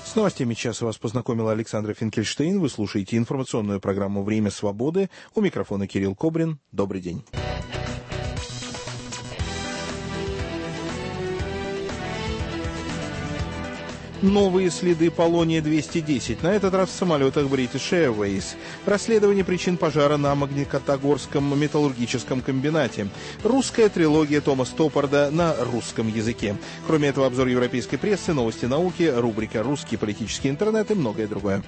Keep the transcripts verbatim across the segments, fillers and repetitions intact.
С новостями часа вас познакомила Александра Финкельштейн. Вы слушаете информационную программу «Время свободы». У микрофона Кирилл Кобрин. Добрый день. Новые следы полония двести десять, на этот раз в самолетах British Airways. Расследование причин пожара на Магнитогорском металлургическом комбинате. Русская трилогия Тома Стоппарда на русском языке. Кроме этого, обзор европейской прессы, новости науки, рубрика «Русский политический интернет» и многое другое.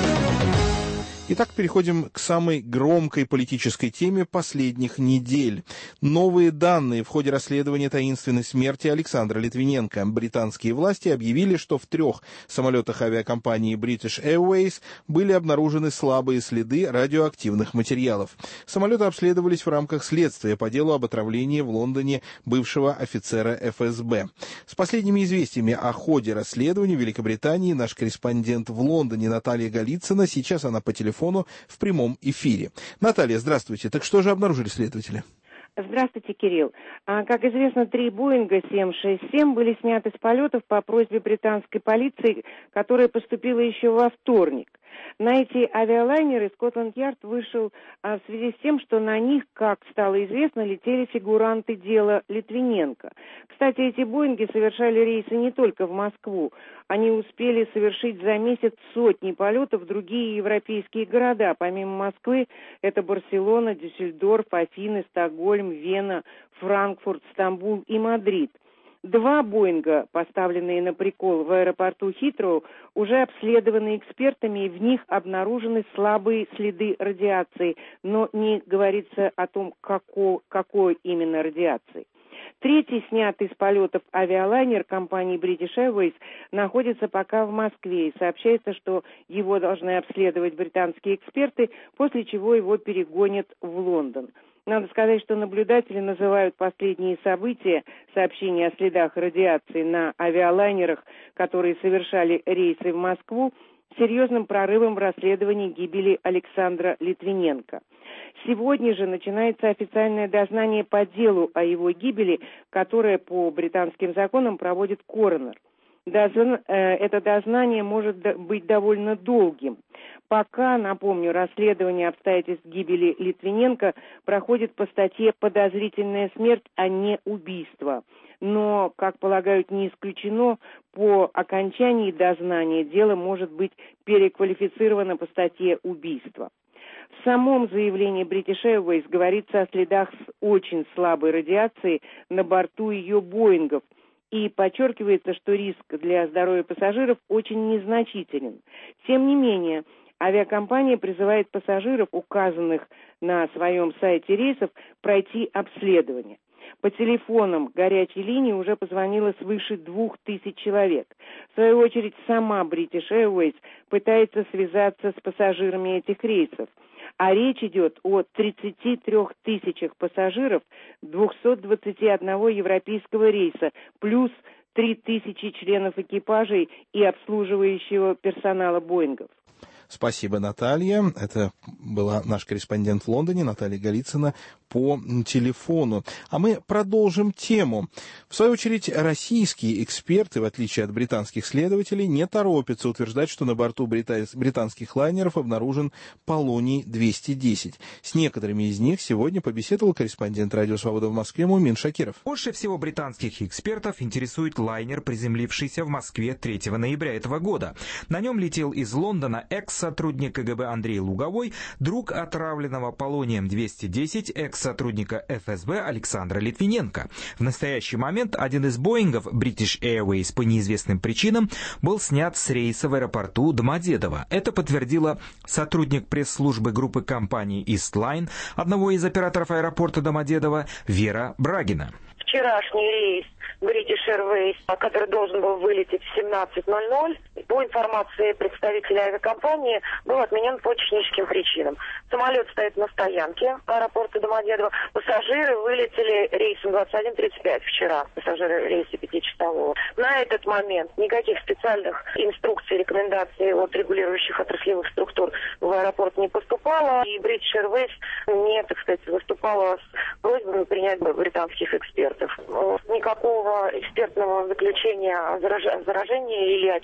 Итак, переходим к самой громкой политической теме последних недель. Новые данные в ходе расследования таинственной смерти Александра Литвиненко. Британские власти объявили, что в трех самолетах авиакомпании British Airways были обнаружены слабые следы радиоактивных материалов. Самолеты обследовались в рамках следствия по делу об отравлении в Лондоне бывшего офицера эф эс бэ. С последними известиями о ходе расследования в Великобритании наш корреспондент в Лондоне Наталья Голицына. Сейчас она по телефону в прямом эфире. Наталья, здравствуйте. Так что же обнаружили следователи? Здравствуйте, Кирилл. А, как известно, три Боинга семь шесть семь были сняты с полетов по просьбе британской полиции, которая поступила еще во вторник. На эти авиалайнеры Скотланд-Ярд вышел а, в связи с тем, что на них, как стало известно, летели фигуранты дела Литвиненко. Кстати, эти Боинги совершали рейсы не только в Москву. Они успели совершить за месяц сотни полетов в другие европейские города. Помимо Москвы, это Барселона, Дюссельдорф, Афины, Стокгольм, Вена, Франкфурт, Стамбул и Мадрид. Два Боинга, поставленные на прикол в аэропорту Хитроу, уже обследованы экспертами, и в них обнаружены слабые следы радиации, но не говорится о том, како, какой именно радиации. Третий, снятый с полетов авиалайнер компании British Airways, находится пока в Москве, и сообщается, что его должны обследовать британские эксперты, после чего его перегонят в Лондон. Надо сказать, что наблюдатели называют последние события, сообщения о следах радиации на авиалайнерах, которые совершали рейсы в Москву, серьезным прорывом в расследовании гибели Александра Литвиненко. Сегодня же начинается официальное дознание по делу о его гибели, которое по британским законам проводит коронер. Дозна... Это дознание может быть довольно долгим. Пока, напомню, расследование обстоятельств гибели Литвиненко проходит по статье «Подозрительная смерть», а не убийство. Но, как полагают, не исключено, по окончании дознания дело может быть переквалифицировано по статье «Убийство». В самом заявлении British Airways говорится о следах с очень слабой радиацией на борту ее Боингов, и подчеркивается, что риск для здоровья пассажиров очень незначителен. Тем не менее, авиакомпания призывает пассажиров, указанных на своем сайте рейсов, пройти обследование. По телефонам горячей линии уже позвонило свыше двух тысяч человек. В свою очередь, сама British Airways пытается связаться с пассажирами этих рейсов. А речь идет о тридцати трёх тысячах пассажиров двухсот двадцати одного европейского рейса, плюс три тысячи членов экипажей и обслуживающего персонала Боингов. Спасибо, Наталья. Это была наш корреспондент в Лондоне, Наталья Голицына, по телефону. А мы продолжим тему. В свою очередь, российские эксперты, в отличие от британских следователей, не торопятся утверждать, что на борту британских лайнеров обнаружен полоний двести десять. С некоторыми из них сегодня побеседовал корреспондент «Радио Свобода» в Москве Мумин Шакиров. Больше всего британских экспертов интересует лайнер, приземлившийся в Москве третьего ноября этого года. На нем летел из Лондона экс-сотрудник ка гэ бэ Андрей Луговой, друг отравленного полонием двести десять экс-сотрудника эф эс бэ Александра Литвиненко. В настоящий момент один из Боингов British Airways по неизвестным причинам был снят с рейса в аэропорту Домодедово. Это подтвердила сотрудник пресс-службы группы компаний Eastline, одного из операторов аэропорта Домодедово, Вера Брагина. Вчерашний рейс British Airways, который должен был вылететь в семнадцать ноль ноль, по информации представителя авиакомпании, был отменен по техническим причинам. Самолет стоит на стоянке аэропорта Домодедово. Пассажиры вылетели рейсом двадцать один тридцать пять вчера, пассажиры рейса пятичасового. На этот момент никаких специальных инструкций, рекомендаций от регулирующих отраслевых структур в аэропорт не поступало, и British Airways не, так сказать, выступала с просьбами принять британских экспертов. Никакого экспертного заключения о заражении или о чем-то подобном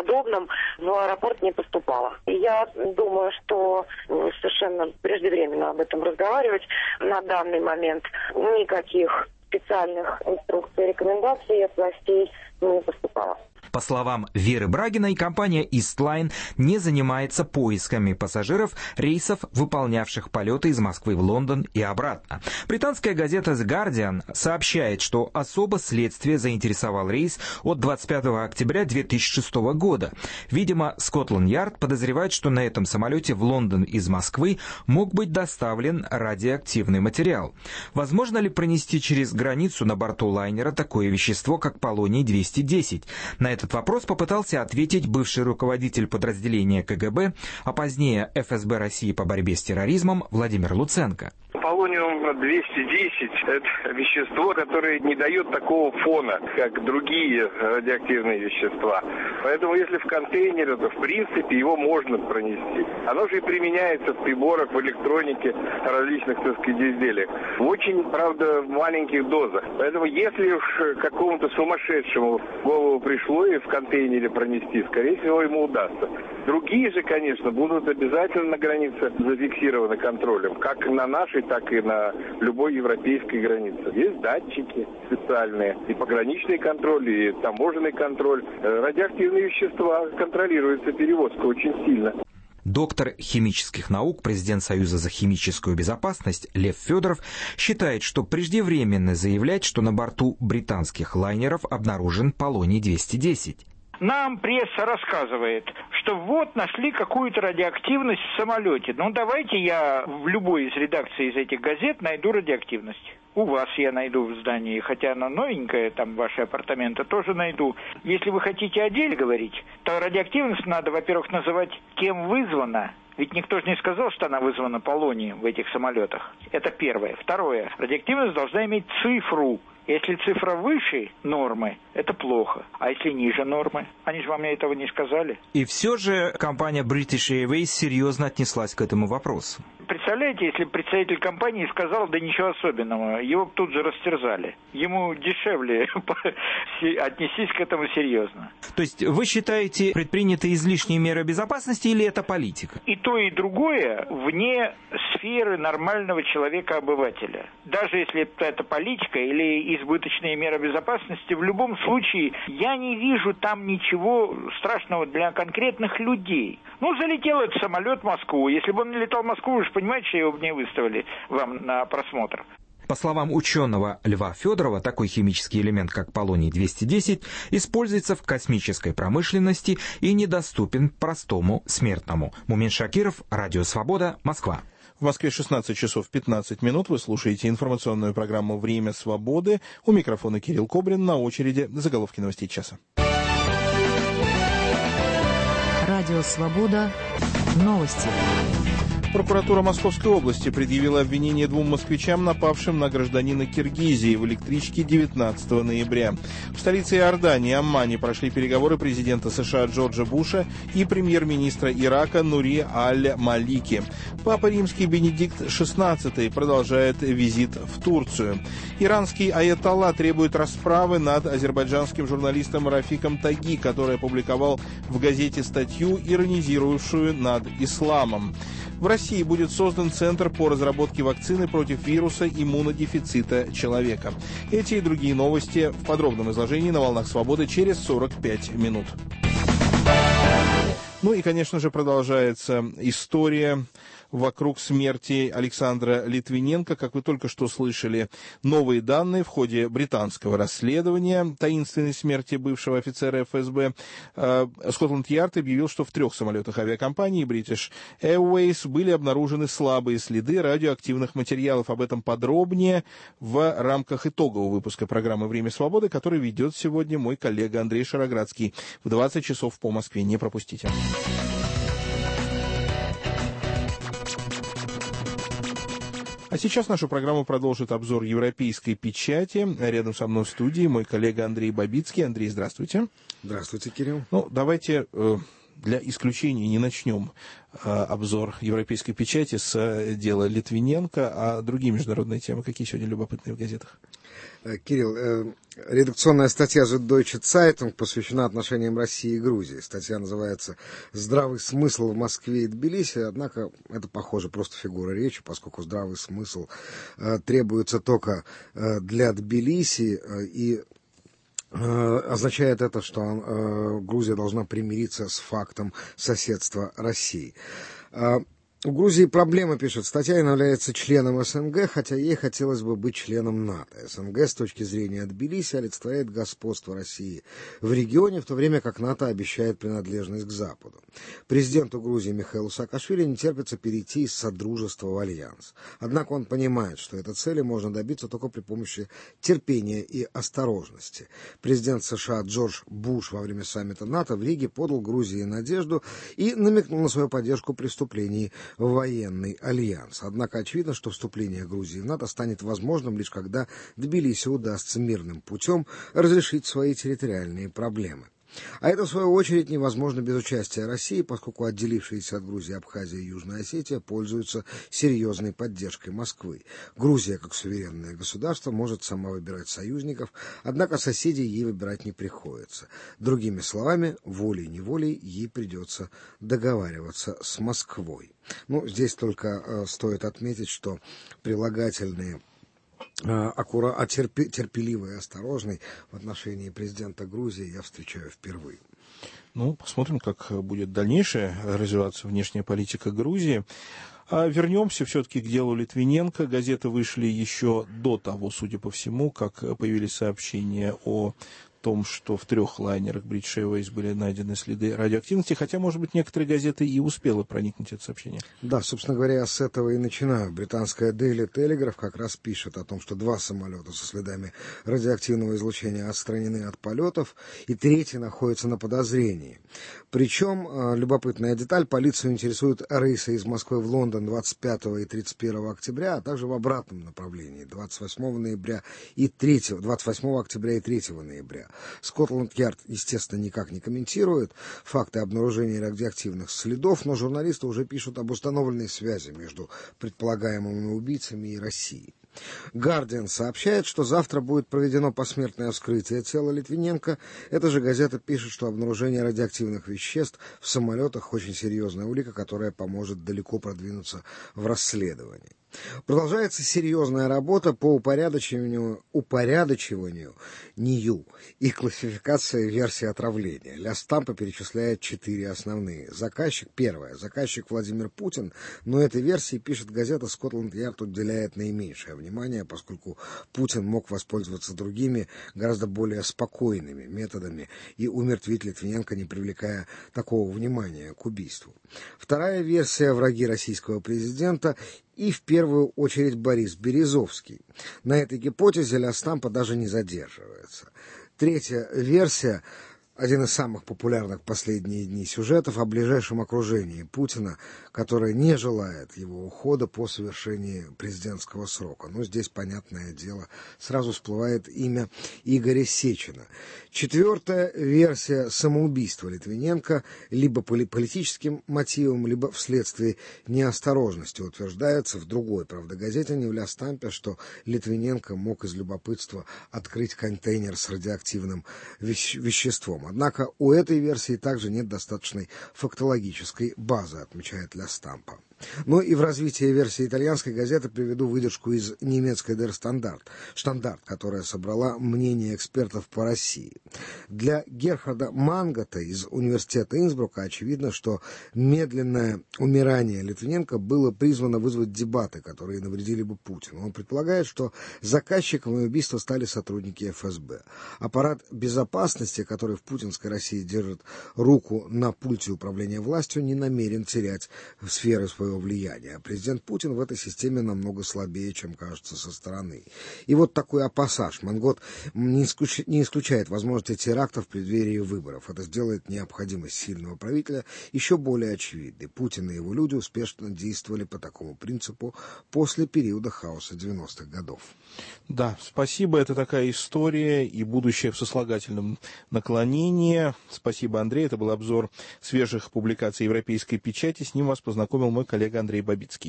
подобном в аэропорт не поступало. И я думаю, что совершенно преждевременно об этом разговаривать. На данный момент никаких специальных инструкций и рекомендаций от властей не поступало. По словам Веры Брагиной, компания Eastline не занимается поисками пассажиров рейсов, выполнявших полеты из Москвы в Лондон и обратно. Британская газета The Guardian сообщает, что особо следствие заинтересовал рейс от двадцать пятого октября две тысячи шестого года. Видимо, Скотланд-Ярд подозревает, что на этом самолете в Лондон из Москвы мог быть доставлен радиоактивный материал. Возможно ли пронести через границу на борту лайнера такое вещество, как полоний двести десять? На этот вопрос попытался ответить бывший руководитель подразделения ка гэ бэ, а позднее эф эс бэ России по борьбе с терроризмом Владимир Луценко. Полониум двести десять – это вещество, которое не дает такого фона, как другие радиоактивные вещества. Поэтому если в контейнере, то в принципе его можно пронести. Оно же и применяется в приборах, в электронике, различных, так сказать, изделиях. В очень, правда, маленьких дозах. Поэтому если уж какому-то сумасшедшему в голову пришло и в контейнере пронести, скорее всего, ему удастся. Другие же, конечно, будут обязательно на границе зафиксированы контролем, как на нашей, так и на любой европейской границе. Есть датчики специальные, и пограничный контроль, и таможенный контроль. Радиоактивные вещества контролируется перевозка очень сильно. Доктор химических наук, президент Союза за химическую безопасность Лев Федоров считает, что преждевременно заявлять, что на борту британских лайнеров обнаружен полоний двести десять. Нам пресса рассказывает, что вот нашли какую-то радиоактивность в самолете. Ну давайте я в любой из редакций из этих газет найду радиоактивность. У вас я найду в здании, хотя она новенькая, там ваши апартаменты, тоже найду. Если вы хотите о деле говорить, то радиоактивность надо, во-первых, называть, кем вызвана. Ведь никто же не сказал, что она вызвана полонием в этих самолетах. Это первое. Второе. Радиоактивность должна иметь цифру. Если цифра выше нормы, это плохо. А если ниже нормы? Они же вам этого не сказали. И все же компания British Airways серьезно отнеслась к этому вопросу. Представляете, если представитель компании сказал, да ничего особенного, его тут же растерзали. Ему дешевле отнестись к этому серьезно. То есть вы считаете, предприняты излишние меры безопасности или это политика? И то, и другое вне сферы нормального человека-обывателя. Даже если это политика или избыточные меры безопасности, в любом случае я не вижу там ничего страшного для конкретных людей. Ну, залетел этот самолет в Москву. Если бы он не летал в Москву, вы же понимаете, что его бы не выставили вам на просмотр. По словам ученого Льва Федорова, такой химический элемент, как полоний двести десять, используется в космической промышленности и недоступен простому смертному. Мумин Шакиров, Радио Свобода, Москва. В Москве шестнадцать часов пятнадцать минут. Вы слушаете информационную программу «Время свободы». У микрофона Кирилл Кобрин. На очереди заголовки новостей часа. Радио «Свобода». Новости. Прокуратура Московской области предъявила обвинение двум москвичам, напавшим на гражданина Киргизии в электричке девятнадцатого ноября. В столице Иордании, Аммане, прошли переговоры президента США Джорджа Буша и премьер-министра Ирака Нури аль-Малики. Папа Римский Бенедикт шестнадцатый продолжает визит в Турцию. Иранский аятолла требует расправы над азербайджанским журналистом Рафиком Таги, который опубликовал в газете статью, иронизирующую над исламом. В России будет создан Центр по разработке вакцины против вируса иммунодефицита человека. Эти и другие новости в подробном изложении на «Волнах Свободы» через сорок пять минут. Ну и, конечно же, продолжается история вокруг смерти Александра Литвиненко. Как вы только что слышали, новые данные в ходе британского расследования таинственной смерти бывшего офицера эф эс бэ. Скотланд-Ярд объявил, что в трех самолетах авиакомпании British Airways были обнаружены слабые следы радиоактивных материалов. Об этом подробнее в рамках итогового выпуска программы «Время свободы», который ведет сегодня мой коллега Андрей Шароградский в двадцать часов по Москве. Не пропустите. А сейчас нашу программу продолжит обзор европейской печати. Рядом со мной в студии мой коллега Андрей Бабицкий. Андрей, здравствуйте. Здравствуйте, Кирилл. Ну, давайте э, для исключения не начнем обзор европейской печати с дела Литвиненко, а другие международные темы, какие сегодня любопытные в газетах? Кирилл, редакционная статья Süddeutsche Zeitung посвящена отношениям России и Грузии. Статья называется «Здравый смысл в Москве и Тбилиси», однако это, похоже, просто фигура речи, поскольку здравый смысл э, требуется только э, для Тбилиси, э, и э, означает это, что э, Грузия должна примириться с фактом соседства России. Э, У Грузии проблема, пишет статья, она является членом СНГ, хотя ей хотелось бы быть членом НАТО. СНГ с точки зрения Тбилиси олицетворяет господство России в регионе, в то время как НАТО обещает принадлежность к Западу. Президенту Грузии Михаилу Саакашвили не терпится перейти из содружества в альянс. Однако он понимает, что этой цели можно добиться только при помощи терпения и осторожности. Президент США Джордж Буш во время саммита НАТО в Риге подал Грузии надежду и намекнул на свою поддержку преступлений в военный альянс. Однако очевидно, что вступление Грузии в НАТО станет возможным лишь когда Тбилиси удастся мирным путем разрешить свои территориальные проблемы. А это, в свою очередь, невозможно без участия России, поскольку отделившиеся от Грузии Абхазия и Южная Осетия пользуются серьезной поддержкой Москвы. Грузия, как суверенное государство, может сама выбирать союзников, однако соседей ей выбирать не приходится. Другими словами, волей-неволей ей придется договариваться с Москвой. Ну, здесь только э, стоит отметить, что прилагательные аккура... а терпи... терпеливый и осторожный в отношении президента Грузии я встречаю впервые. Ну, посмотрим, как будет дальнейшая развиваться внешняя политика Грузии. А вернемся все-таки к делу Литвиненко. Газеты вышли еще до того, судя по всему, как появились сообщения о том, что в трех лайнерах British Airways были найдены следы радиоактивности, хотя, может быть, некоторые газеты и успели проникнуть это сообщение. Да, собственно говоря, с этого и начинаю. Британская Daily Telegraph как раз пишет о том, что два самолета со следами радиоактивного излучения отстранены от полетов, и третий находится на подозрении. Причем, любопытная деталь, полицию интересуют рейсы из Москвы в Лондон двадцать пятого и тридцать первого октября, а также в обратном направлении двадцать восьмого ноября и третьего, двадцать восьмого октября и третьего ноября. Скотланд-Ярд, естественно, никак не комментирует факты обнаружения радиоактивных следов, но журналисты уже пишут об установленной связи между предполагаемыми убийцами и Россией. Guardian сообщает, что завтра будет проведено посмертное вскрытие тела Литвиненко. Эта же газета пишет, что обнаружение радиоактивных веществ в самолетах очень серьезная улика, которая поможет далеко продвинуться в расследовании. Продолжается серьезная работа по упорядочиванию, упорядочиванию НИЮ и классификации версий отравления. Ля Стампа перечисляет четыре основные. Заказчик, первое, заказчик Владимир Путин, но этой версии, пишет газета, Скотланд-Ярд уделяет наименьшее внимание, поскольку Путин мог воспользоваться другими, гораздо более спокойными методами и умертвить Литвиненко, не привлекая такого внимания к убийству. Вторая версия — враги российского президента и, в первую очередь, Борис Березовский. На этой гипотезе Ля Стампа даже не задерживается. Третья версия — один из самых популярных в последние дни сюжетов о ближайшем окружении Путина, которое не желает его ухода по совершении президентского срока. Но здесь, понятное дело, сразу всплывает имя Игоря Сечина. Четвертая версия — самоубийства Литвиненко либо по политическим мотивам, либо вследствие неосторожности. Утверждается в другой, правда, газете, не в Ля Стампе, что Литвиненко мог из любопытства открыть контейнер с радиоактивным веще- веществом. Однако у этой версии также нет достаточной фактологической базы, отмечает Ля Стампа. Ну и в развитии версии итальянской газеты приведу выдержку из немецкой Der Standard, Штандарт, которая собрала мнение экспертов по России. Для Герхарда Мангота из университета Инсбрука очевидно, что медленное умирание Литвиненко было призвано вызвать дебаты, которые навредили бы Путину. Он предполагает, что заказчиками убийства стали сотрудники эф эс бэ. Аппарат безопасности, который в путинской России держит руку на пульте управления властью, не намерен терять сферы своего огромного влияния. А президент Путин в этой системе намного слабее, чем кажется со стороны. И вот такой пассаж. Мангот не исключает, не исключает возможности терактов в преддверии выборов. Это сделает необходимость сильного правителя еще более очевидной. Путин и его люди успешно действовали по такому принципу после периода хаоса девяностых годов. Да, спасибо. Это такая история и будущее в сослагательном наклонении. Спасибо, Андрей. Это был обзор свежих публикаций европейской печати. С ним вас познакомил мой коллега Андрей Бабицкий.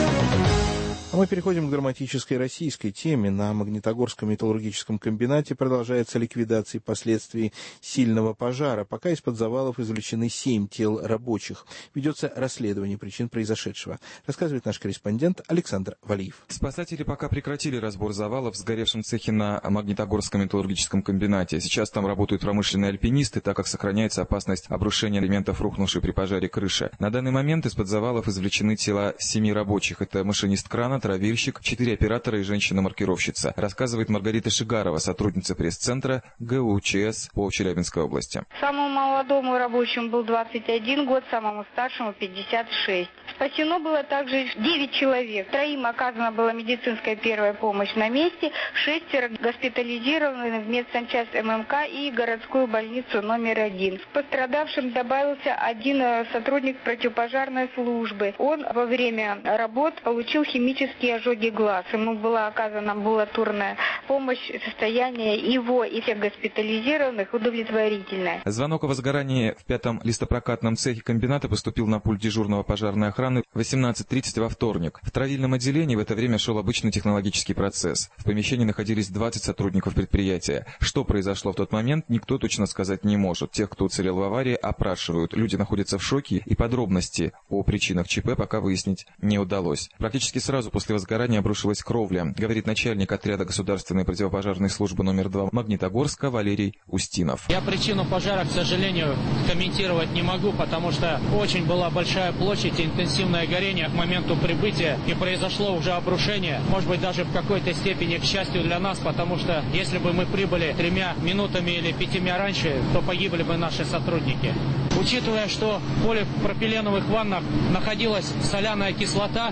А мы переходим к драматической российской теме. На Магнитогорском металлургическом комбинате продолжается ликвидация последствий сильного пожара. Пока из-под завалов извлечены семь тел рабочих. Ведется расследование причин произошедшего. Рассказывает наш корреспондент Александр Валиев. Спасатели пока прекратили разбор завалов в сгоревшем цехе на Магнитогорском металлургическом комбинате. Сейчас там работают промышленные альпинисты, так как сохраняется опасность обрушения элементов рухнувшей при пожаре крыши. На данный момент из-под завалов извлечены тела семи рабочих. Это машинист крана, травильщик, четыре оператора и женщина-маркировщица, рассказывает Маргарита Шигарова, сотрудница пресс-центра ГУЧС по Челябинской области. Самому молодому рабочему был двадцать один год, самому старшему пятьдесят шесть. Спасено было также девять человек. Троим оказана была медицинская первая помощь на месте, шестеро госпитализированы в медсанчасть ММК и городскую больницу номер один. К пострадавшим добавился один сотрудник противопожарной службы. Он во время работ получил химические ожоги глаз. Ему была оказана амбулаторная помощь, состояние его и всех госпитализированных удовлетворительное. Звонок о возгорании в пятом листопрокатном цехе комбината поступил на пульт дежурного пожарной охраны в восемнадцать тридцать во вторник. В травильном отделении в это время шел обычный технологический процесс. В помещении находились двадцать сотрудников предприятия. Что произошло в тот момент, никто точно сказать не может. Тех, кто уцелел в аварии, опрашивают. Люди находятся в шоке, и подробности о причинах ЧП пока выяснить не удалось. Практически сразу после возгорания обрушилась кровля, говорит начальник отряда государственной противопожарной службы номер два Магнитогорска Валерий Устинов. Я причину пожара, к сожалению, комментировать не могу, потому что очень была большая площадь и интенсивное горение к моменту прибытия, и произошло уже обрушение, может быть, даже в какой-то степени к счастью для нас, потому что если бы мы прибыли тремя минутами или пятимя раньше, то погибли бы наши сотрудники. Учитывая, что в полипропиленовых ваннах находилась соляная кислота,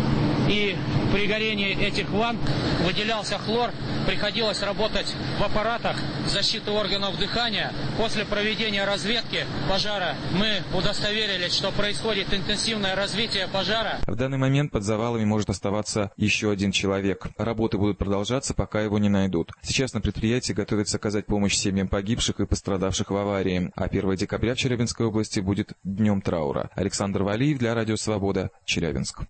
и при горении этих ванн выделялся хлор, приходилось работать в аппаратах защиты органов дыхания. После проведения разведки пожара мы удостоверились, что происходит интенсивное развитие пожара. В данный момент под завалами может оставаться еще один человек. Работы будут продолжаться, пока его не найдут. Сейчас на предприятии готовятся оказать помощь семьям погибших и пострадавших в аварии. А первого декабря в Челябинской области будет днем траура. Александр Валиев для Радио Свобода, Челябинск.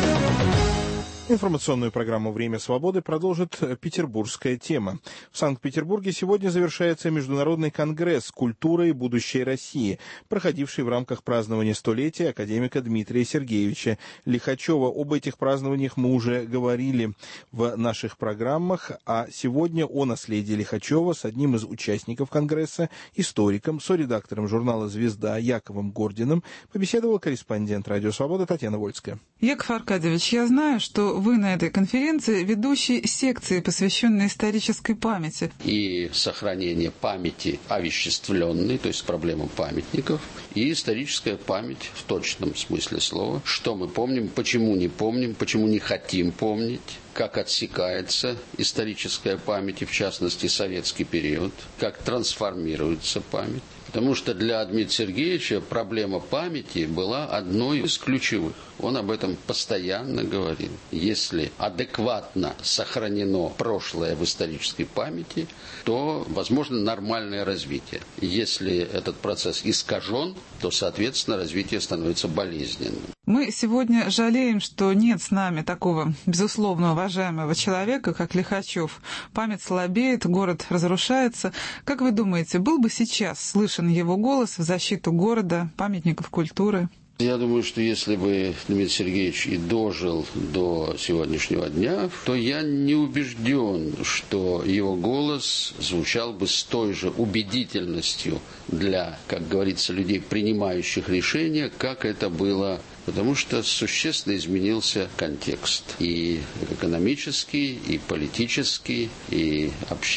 Информационную программу «Время свободы» продолжит петербургская тема. В Санкт-Петербурге сегодня завершается Международный конгресс «Культура и будущее России», проходивший в рамках празднования столетия академика Дмитрия Сергеевича Лихачева. Об этих празднованиях мы уже говорили в наших программах, а сегодня о наследии Лихачева с одним из участников конгресса, историком, соредактором журнала «Звезда» Яковом Гординым побеседовал корреспондент «Радио Свобода» Татьяна Вольская. Яков Аркадьевич, я знаю, что вы на этой конференции ведущий секции, посвященной исторической памяти. И сохранение памяти овеществленной, то есть проблема памятников, и историческая память в точном смысле слова. Что мы помним, почему не помним, почему не хотим помнить, как отсекается историческая память, и в частности советский период, как трансформируется память. Потому что для Дмитрия Сергеевича проблема памяти была одной из ключевых. Он об этом постоянно говорил. Если адекватно сохранено прошлое в исторической памяти, то возможно нормальное развитие. Если этот процесс искажен, то, соответственно, развитие становится болезненным. Мы сегодня жалеем, что нет с нами такого, безусловно, уважаемого человека, как Лихачев. Память слабеет, город разрушается. Как вы думаете, был бы сейчас слышен его голос в защиту города, памятников культуры? Я думаю, что если бы Дмитрий Сергеевич и дожил до сегодняшнего дня, то я не убежден, что его голос звучал бы с той же убедительностью для, как говорится, людей, принимающих решения, как это было потому что существенно изменился контекст. И экономический, и политический, и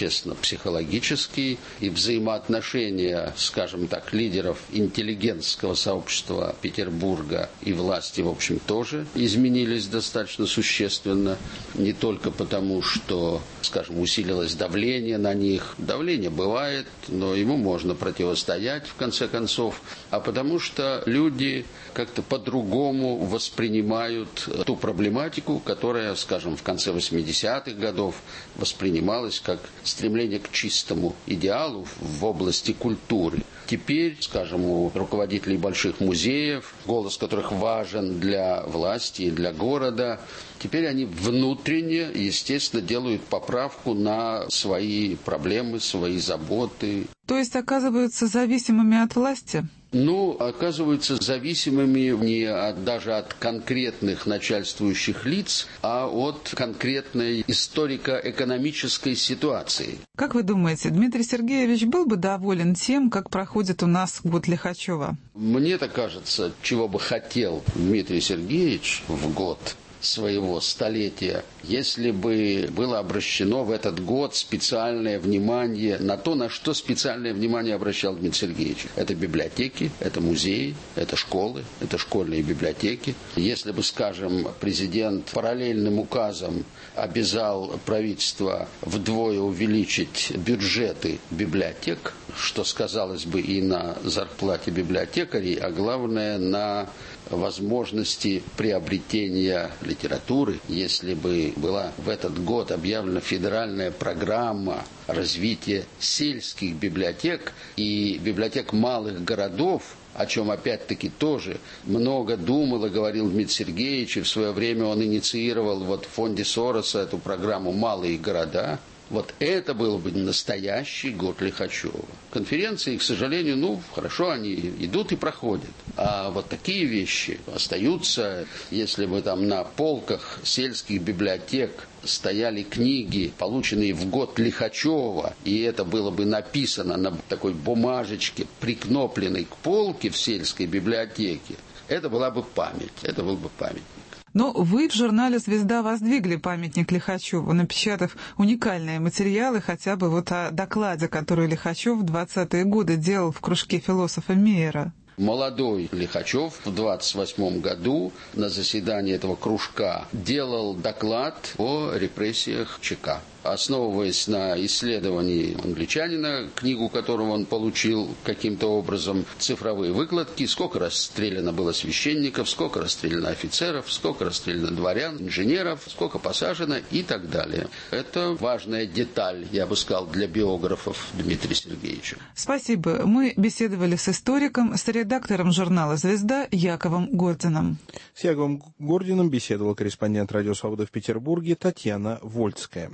общественно-психологический, и взаимоотношения, скажем так, лидеров интеллигентского сообщества Петербурга и власти, в общем, тоже изменились достаточно существенно. Не только потому, что, скажем, усилилось давление на них. Давление бывает, но ему можно противостоять, в конце концов. А потому что люди как-то по-другому воспринимают ту проблематику, которая, скажем, в конце восьмидесятых годов воспринималась как стремление к чистому идеалу в области культуры. Теперь, скажем, у руководителей больших музеев, голос которых важен для власти и для города, теперь они внутренне, естественно, делают поправку на свои проблемы, свои заботы. То есть оказываются зависимыми от власти? Ну, оказываются зависимыми не от, даже от конкретных начальствующих лиц, а от конкретной историко-экономической ситуации. Как вы думаете, Дмитрий Сергеевич был бы доволен тем, как проходит у нас год Лихачева? Мне-то кажется, чего бы хотел Дмитрий Сергеевич в год своего столетия, если бы было обращено в этот год специальное внимание на то, на что специальное внимание обращал Дмитрий Сергеевич. Это библиотеки, это музеи, это школы, это школьные библиотеки. Если бы, скажем, президент параллельным указом обязал правительство вдвое увеличить бюджеты библиотек, что сказалось бы и на зарплате библиотекарей, а главное на возможности приобретения литературы, если бы была в этот год объявлена федеральная программа развития сельских библиотек и библиотек малых городов, о чем опять-таки тоже много думал и говорил Дмитрий Сергеевич, и в свое время он инициировал вот в фонде Сороса эту программу «Малые города». Вот это был бы настоящий год Лихачева. Конференции, к сожалению, ну, хорошо, они идут и проходят. А вот такие вещи остаются, если бы там на полках сельских библиотек стояли книги, полученные в год Лихачева, и это было бы написано на такой бумажечке, прикнопленной к полке в сельской библиотеке, это была бы память, это был бы памятник. Но вы в журнале «Звезда» воздвигли памятник Лихачеву, напечатав уникальные материалы, хотя бы вот о докладе, который Лихачев в двадцатые годы делал в кружке философа Мейера. Молодой Лихачев в двадцать восьмом году на заседании этого кружка делал доклад о репрессиях ЧК. Основываясь на исследовании англичанина, книгу которого он получил каким-то образом, цифровые выкладки, сколько расстреляно было священников, сколько расстреляно офицеров, сколько расстреляно дворян, инженеров, сколько посажено и так далее. Это важная деталь, я бы сказал, для биографов Дмитрия Сергеевича. Спасибо. Мы беседовали с историком, с редактором журнала «Звезда» Яковом Гординым. С Яковом Гординым беседовал корреспондент «Радио Свобода» в Петербурге Татьяна Вольская.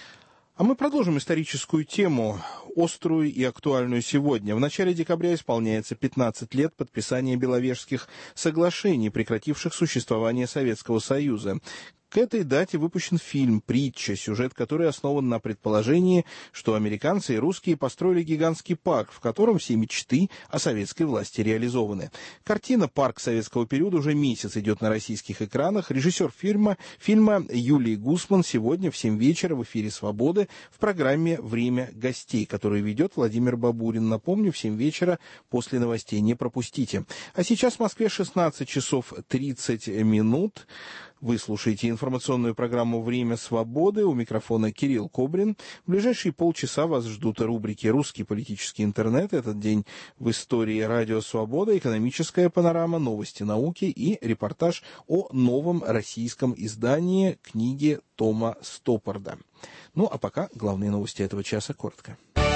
А мы продолжим историческую тему, острую и актуальную сегодня. В начале декабря исполняется пятнадцать лет подписания Беловежских соглашений, прекративших существование Советского Союза. К этой дате выпущен фильм «Притча», сюжет который основан на предположении, что американцы и русские построили гигантский парк, в котором все мечты о советской власти реализованы. Картина «Парк советского периода» уже месяц идет на российских экранах. Режиссер фильма, фильма Юлий Гусман сегодня в семь вечера в эфире «Свободы» в программе «Время гостей», которую ведет Владимир Бабурин. Напомню, в семь вечера после новостей не пропустите. А сейчас в Москве шестнадцать часов тридцать минут. Вы слушаете информационную программу «Время свободы». У микрофона Кирилл Кобрин. В ближайшие полчаса вас ждут рубрики «Русский политический интернет», «Этот день в истории», «Радио Свобода», «Экономическая панорама», «Новости науки» и репортаж о новом российском издании книги Тома Стоппарда. Ну, а пока главные новости этого часа коротко.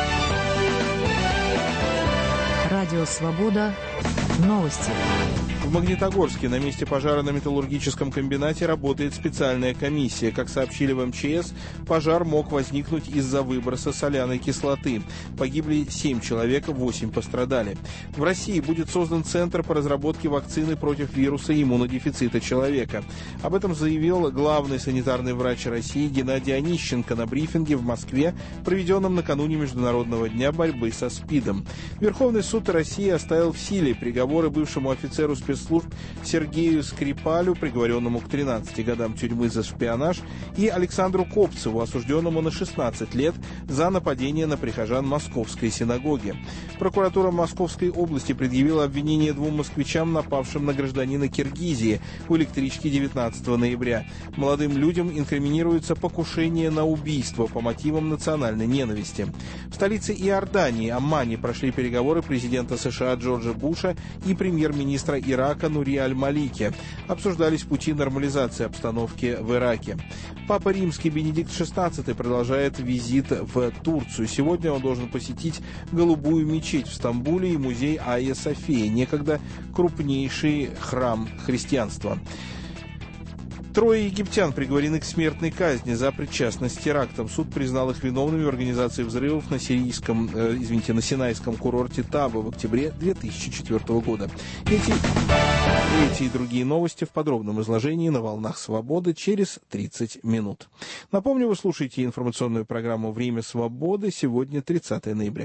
Радио Свобода. Новости. В Магнитогорске на месте пожара на металлургическом комбинате работает специальная комиссия. Как сообщили в эм че эс, пожар мог возникнуть из-за выброса соляной кислоты. Погибли семь человек, восемь пострадали. В России будет создан Центр по разработке вакцины против вируса иммунодефицита человека. Об этом заявил главный санитарный врач России Геннадий Онищенко на брифинге в Москве, проведенном накануне Международного дня борьбы со СПИДом. Верховный суд России оставил в силе приговоры бывшему офицеру спецслужб спецслужб Сергею Скрипалю, приговоренному к тринадцати годам тюрьмы за шпионаж, и Александру Копцеву, осужденному на шестнадцать лет за нападение на прихожан Московской синагоги. Прокуратура Московской области предъявила обвинение двум москвичам, напавшим на гражданина Киргизии у электрички девятнадцатого ноября. Молодым людям инкриминируется покушение на убийство по мотивам национальной ненависти. В столице Иордании, Аммане, прошли переговоры президента США Джорджа Буша и премьер-министра Ирака Нури аль-Малики. Обсуждались пути нормализации обстановки в Ираке. Папа Римский Бенедикт шестнадцатый продолжает визит в Турцию. Сегодня он должен посетить Голубую мечеть в Стамбуле и музей Айя София, некогда крупнейший храм христианства. Трое египтян приговорены к смертной казни за причастность к терактам. Суд признал их виновными в организации взрывов на сирийском, э, извините, на синайском курорте Таба в октябре две тысячи четвёртого года. Эти, эти и другие новости в подробном изложении на «Волнах Свободы» через тридцать минут. Напомню, вы слушаете информационную программу «Время свободы». Сегодня тридцатое ноября.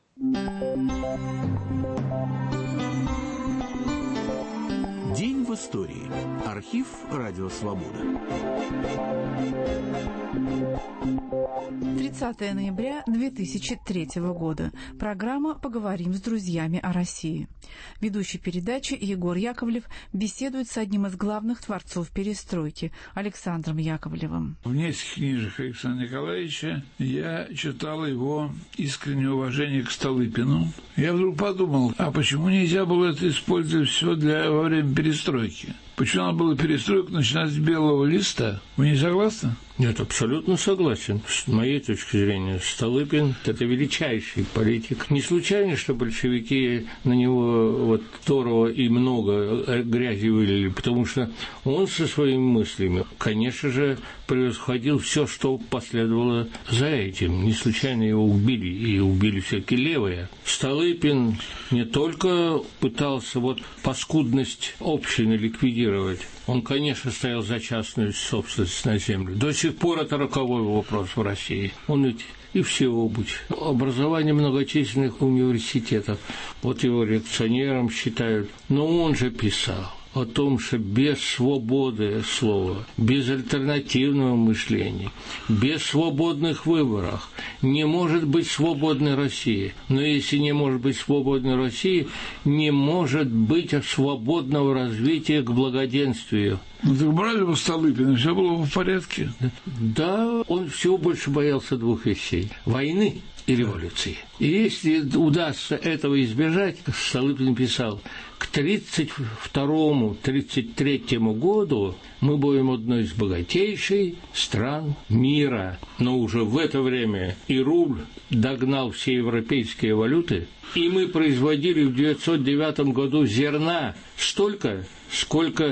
День в истории. Архив «Радио Свобода». тридцатое ноября две тысячи третьего года. Программа «Поговорим с друзьями о России». Ведущий передачи Егор Яковлев беседует с одним из главных творцов перестройки Александром Яковлевым. В нескольких книжках Александра Николаевича я читал его искреннее уважение к Столыпину. Я вдруг подумал, а почему нельзя было это использовать все для, во время перестройки? Почему надо было перестройку начинать с белого листа? Вы не согласны? Нет, абсолютно согласен. С моей точки зрения, Столыпин – это величайший политик. Не случайно, что большевики на него вот здорово и много грязи вылили, потому что он со своими мыслями, конечно же, превосходил все, что последовало за этим. Не случайно его убили, и убили всякие левые. Столыпин не только пытался вот паскудность общины ликвидировать, он, конечно, стоял за частную собственность на землю. До сих пор это роковой вопрос в России. Он ведь и всеобуть. Образование многочисленных университетов. Вот его реакционером считают. Но он же писал о том, что без свободы слова, без альтернативного мышления, без свободных выборов не может быть свободной России. Но если не может быть свободной России, не может быть свободного развития к благоденствию. Ну так брали бы Столыпина, все было бы в порядке. Да, он всего больше боялся двух вещей: войны и революции. И если удастся этого избежать, Столыпин писал, к тридцать второму — тридцать третьему году мы будем одной из богатейших стран мира. Но уже в это время и рубль догнал все европейские валюты, и мы производили в девятьсот девятом году зерна столько, сколько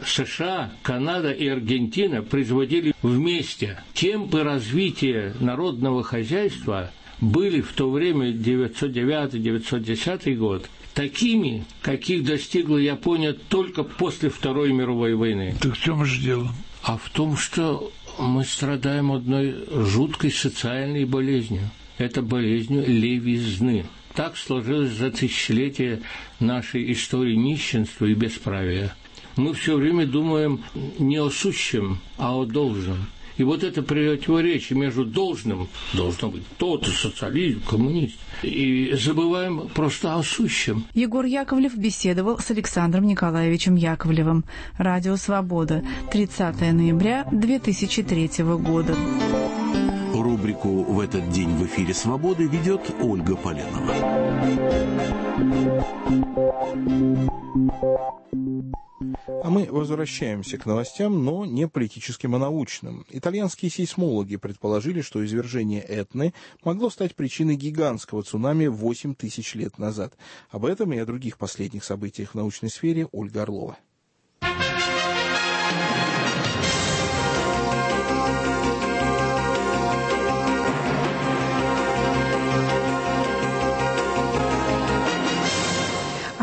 США, Канада и Аргентина производили вместе. Темпы развития народного хозяйства были в то время, девятьсот девятый — девятьсот десятый год, такими, каких достигла Япония только после Второй мировой войны. Так в чем же дело? А в том, что мы страдаем одной жуткой социальной болезнью. Это болезнью левизны. Так сложилось за тысячелетия нашей истории нищенства и бесправия. Мы все время думаем не о сущем, а о должном. И вот это противоречие между должным, должно быть тот социализм, коммунизм, и забываем просто о сущем. Егор Яковлев беседовал с Александром Николаевичем Яковлевым. Радио «Свобода», тридцатое ноября две тысячи третьего года. Рубрику «В этот день в эфире Свободы» ведет Ольга Поленова. А мы возвращаемся к новостям, но не политическим, а научным. Итальянские сейсмологи предположили, что извержение Этны могло стать причиной гигантского цунами восемь тысяч лет назад. Об этом и о других последних событиях в научной сфере Ольга Орлова.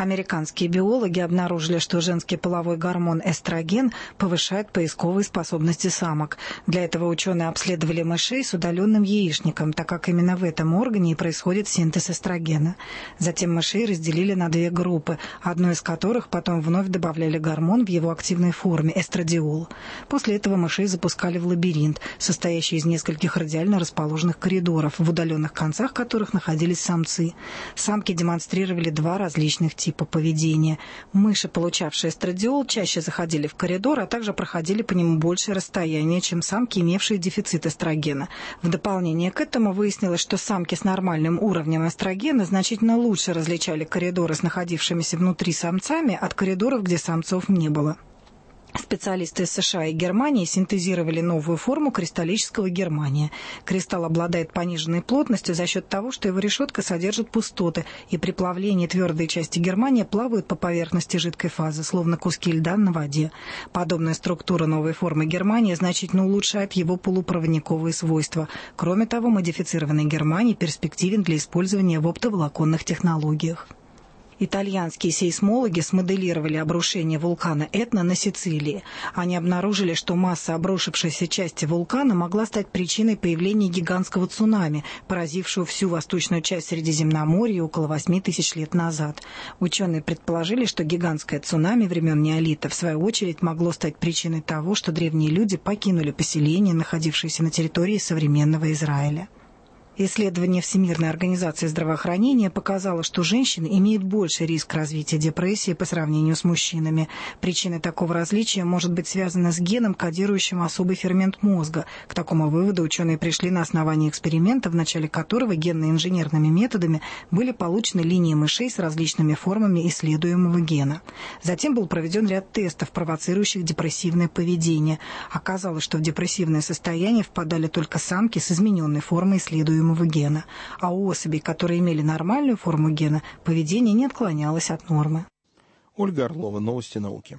Американские биологи обнаружили, что женский половой гормон эстроген повышает поисковые способности самок. Для этого ученые обследовали мышей с удаленным яичником, так как именно в этом органе и происходит синтез эстрогена. Затем мышей разделили на две группы, одну из которых потом вновь добавляли гормон в его активной форме – эстрадиол. После этого мышей запускали в лабиринт, состоящий из нескольких радиально расположенных коридоров, в удаленных концах которых находились самцы. Самки демонстрировали два различных типа типа поведения. Мыши, получавшие эстрадиол, чаще заходили в коридор, а также проходили по нему большее расстояние, чем самки, имевшие дефицит эстрогена. В дополнение к этому выяснилось, что самки с нормальным уровнем эстрогена значительно лучше различали коридоры с находившимися внутри самцами от коридоров, где самцов не было. Специалисты из США и Германии синтезировали новую форму кристаллического германия. Кристалл обладает пониженной плотностью за счет того, что его решетка содержит пустоты, и при плавлении твердые части германия плавают по поверхности жидкой фазы, словно куски льда на воде. Подобная структура новой формы германия значительно улучшает его полупроводниковые свойства. Кроме того, модифицированный германий перспективен для использования в оптоволоконных технологиях. Итальянские сейсмологи смоделировали обрушение вулкана Этна на Сицилии. Они обнаружили, что масса обрушившейся части вулкана могла стать причиной появления гигантского цунами, поразившего всю восточную часть Средиземноморья около восьми тысяч лет назад. Ученые предположили, что гигантское цунами времен неолита, в свою очередь, могло стать причиной того, что древние люди покинули поселения, находившиеся на территории современного Израиля. Исследование Всемирной организации здравоохранения показало, что женщины имеют больший риск развития депрессии по сравнению с мужчинами. Причиной такого различия может быть связана с геном, кодирующим особый фермент мозга. К такому выводу ученые пришли на основании эксперимента, в начале которого генно-инженерными методами были получены линии мышей с различными формами исследуемого гена. Затем был проведен ряд тестов, провоцирующих депрессивное поведение. Оказалось, что в депрессивное состояние впадали только самки с измененной формой исследуемого гена, а у особей, которые имели нормальную форму гена, поведение не отклонялось от нормы. Ольга Орлова, новости науки.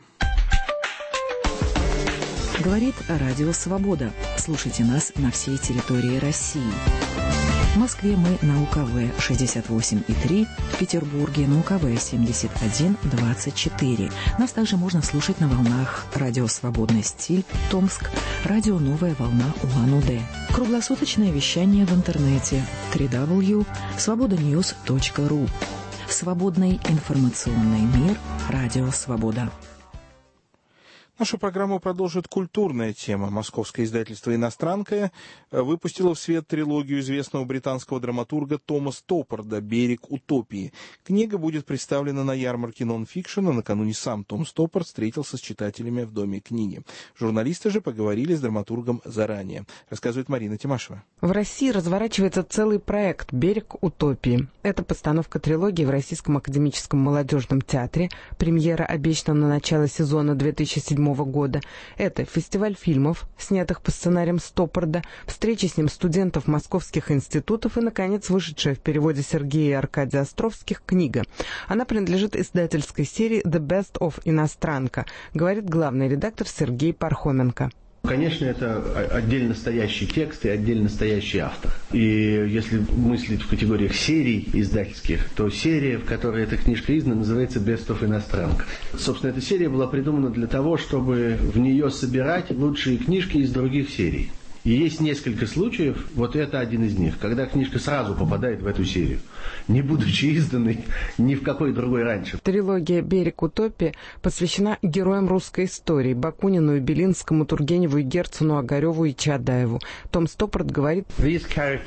Говорит Радио Свобода. Слушайте нас на всей территории России. В Москве мы на УКВ шестьдесят восемь и три, в Петербурге на УКВ семьдесят один двадцать четыре. Нас также можно слушать на волнах Радио Свободный стиль, Томск, Радио Новая волна Улан-Удэ. Круглосуточное вещание в интернете дабл ю дабл ю дабл ю точка свобода ньюс точка ру. Свободный информационный мир. Радио Свобода. Нашу программу продолжит культурная тема. Московское издательство «Иностранка» выпустило в свет трилогию известного британского драматурга Тома Стоппарда «Берег утопии». Книга будет представлена на ярмарке нон-фикшена. Накануне сам Том Стоппард встретился с читателями в Доме книги. Журналисты же поговорили с драматургом заранее. Рассказывает Марина Тимашева. В России разворачивается целый проект «Берег утопии». Это постановка трилогии в Российском академическом молодежном театре. Премьера обещана на начало сезона две тысячи седьмого года. Это фестиваль фильмов, снятых по сценариям Стоппарда, встречи с ним студентов московских институтов и, наконец, вышедшая в переводе Сергея и Аркадия Островских книга. Она принадлежит издательской серии «The Best of Иностранка», говорит главный редактор Сергей Пархоменко. Конечно, это отдельно стоящий текст и отдельно стоящий автор. И если мыслить в категориях серий издательских, то серия, в которой эта книжка издана, называется «Best of Иностранка». Собственно, эта серия была придумана для того, чтобы в нее собирать лучшие книжки из других серий. И есть несколько случаев, вот это один из них, когда книжка сразу попадает в эту серию, не будучи изданной ни в какой другой раньше. Трилогия «Берег утопии» посвящена героям русской истории: Бакунину и Белинскому, Тургеневу и Герцену, Огареву и Чадаеву. Том Стоппард говорит: «Мои